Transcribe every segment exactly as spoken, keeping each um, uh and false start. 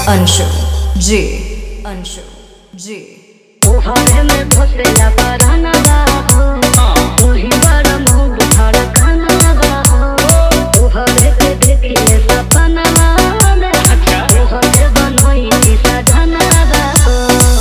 अंशु जी अंशु जी तोहरे में फसेला पराना बा हो तोही बड़ा मोह धड़कना बा हो तोहरे के देखिए सपना बा तोहरे बनोई सजना बा हो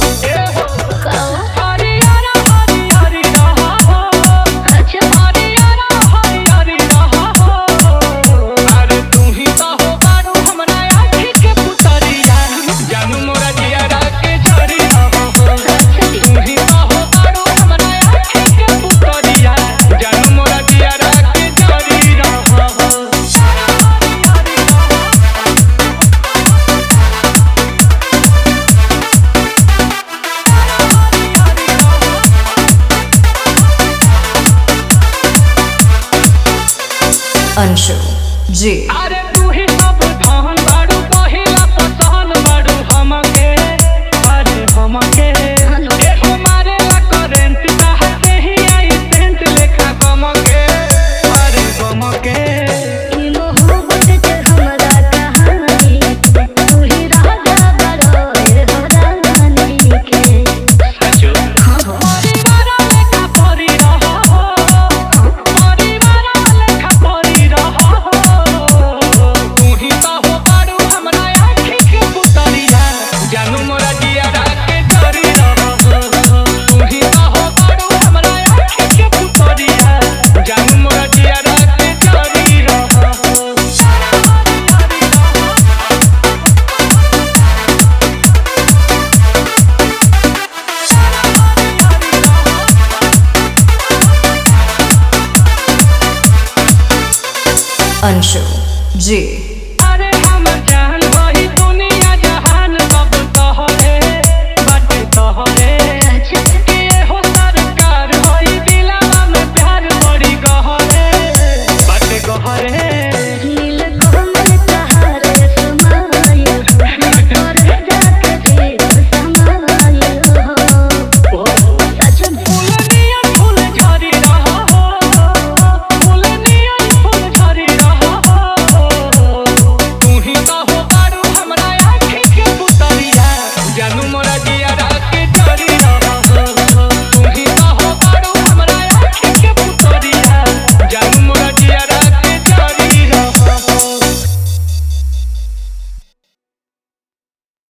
हरियाणा हरियाणी रहा हो अच्छा हरियाणा हरियाणी रहा हो अरे तू ही तो हो बारू हमरा आँखी के पुतरिया जानू मोरा जियारा के जरी रहो तू ही तो हो बारू हमरा आँखी के पुतरिया जानू मोरा जियारा के जरी रहो अंशु जी अरे तू ही सब धन बारू पहिला पसंद बारू हमके अरे हमके ए हमारे ला करेंट चाहते ही आई सेंट लेखा गमके अरे गमके ई मोहब्बत के हमरा कहानी तू ही राजा बड़ो रे हो रानी के सचो परिवार लेखा परी रहो परिवार लेखा परी रहो तू ही तो हो बारू हमरा आँखी के पुतरिया जानू मोरा जियारा के जरी रहो तू ही तो हो बारू हमरा आँखी के पुतरिया जानू मोरा जियारा के जरी रहो अंशु जी